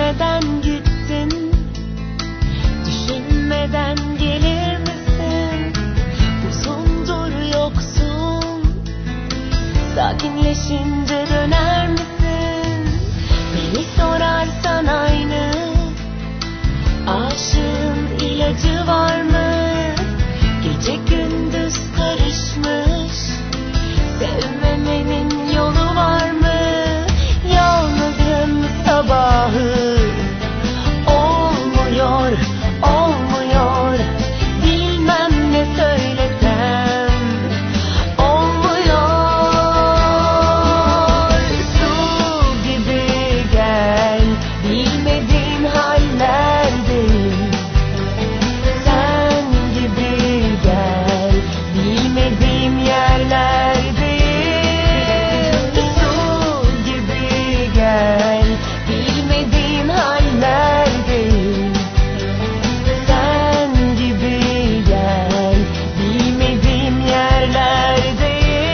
Düşünmeden gittin, düşünmeden gelir misin? Uzundur yoksun, sakinleşince döner misin? Beni sorarsan aynı, aşığın ilacı var mı? Gece gündüz karışmış, sevmemenin yolu var mı? Yalnızım sabahı, olmuyor, olmuyor. Bilmem ne söylesem, olmuyor. Su gibi gel, bilmediğin hallerdeyim. Sen gibi gel, bilmediğim yerlerdeyim. Su gibi gel, bilmediğim hallerdeyim. Sen gibi gel, bilmediğim yerlerdeyim.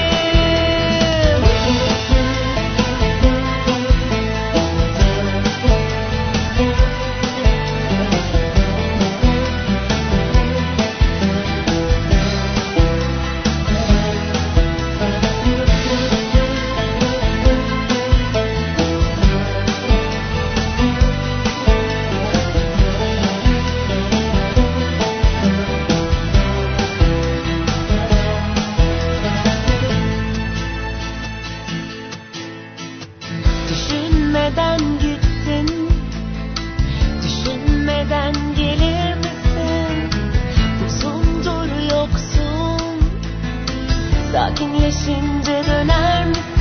Düşünmeden gittin, düşünmeden gelir misin? Uzundur yoksun, sakinleşince döner misin?